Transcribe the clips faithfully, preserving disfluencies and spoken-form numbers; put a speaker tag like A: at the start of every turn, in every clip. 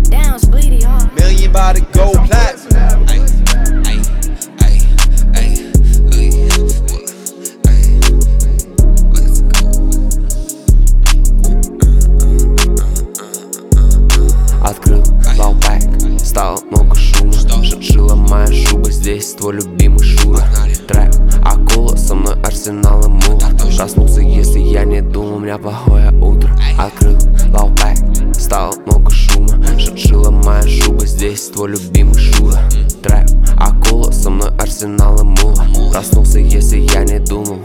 A: down, split it off.
B: Million by the gold platinum. Ay, ay, ay, ay, ay, ay. Let's go.
C: Открыл лаупак, стало много шума. Шиншилла моя шуба, здесь твой любимый Шура. Трэп, акула, со мной арсенал и мула. Проснулся, если я не думал, у меня плохое утро. Открыл лаупак, стало много шума. Шиншилла моя шуба, здесь твой любимый Шура. Трэп, акула, со мной арсенал и мула. Проснулся, если я не думал.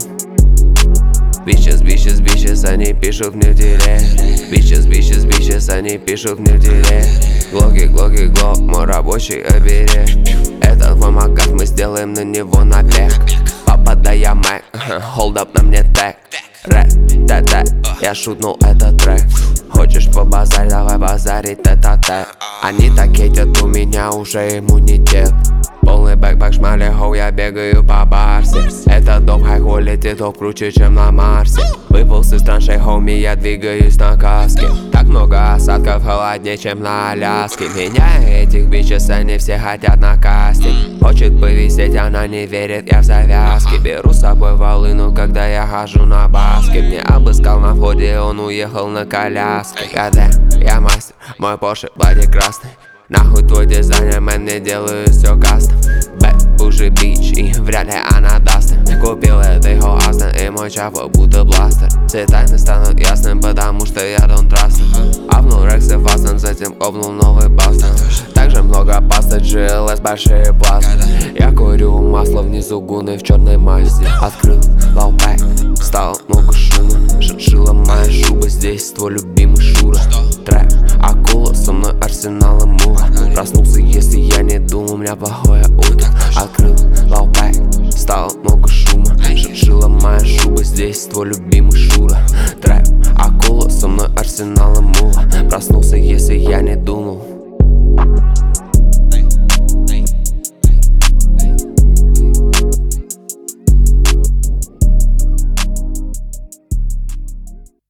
C: Бичес, бичес, бичес, они пишут мне в директ. Бичес, бичес, бичес, они пишут мне в директ. Глоки, глоки, глок, мой рабочий оберег. Это твой макак, мы сделаем на него набег. Попадая мэк, hold up, на мне тег. Рэп, тет-тет, я шутнул этот трек. Хочешь побазарь, давай базарить тет-а-тет. Они так хейтят, у меня уже иммунитет. Полный бэкпак, шмали, хоу, я бегаю по барсе. Это доп, хай quality, топ круче, чем на Марсе. Выполз из траншей, хоуми, я двигаюсь на каске. Так много осадков, холоднее, чем на Аляске. Меня этих бичес, они все хотят на кастинг. Хочет повисеть, она не верит, я в завязке. Беру с собой волыну, когда я хожу на баске. Мне обыскал на входе, он уехал на коляске. Гадэ, я мастер, мой Порше, блади красный. Нахуй твой дизайнер, мэн, не делаю все кастом. Бэк, уже бич, и вряд ли она даст им. Купил этой Ho Астон, и мой чапо будто бластер. Все тайны станут ясным, потому что я don't trust him. Апнул Рекс и Фастон, затем обнул новый Бастон. Также много пасты, джи эл эс, большие пласты. Я курю масло внизу гуны в черной масти. Открыл лаупак, стало много шума. Шиншилла моя шуба, здесь твой любимый Шура. Трэп, акула, со мной арсенал и мула. Проснулся, если я не думал, у меня плохое утро. Открыл лаупак, стало много шума. Шиншилла моя шуба, здесь твой любимый Шура. Трэп, акула, со мной арсенал и мула. Проснулся, если я не думал.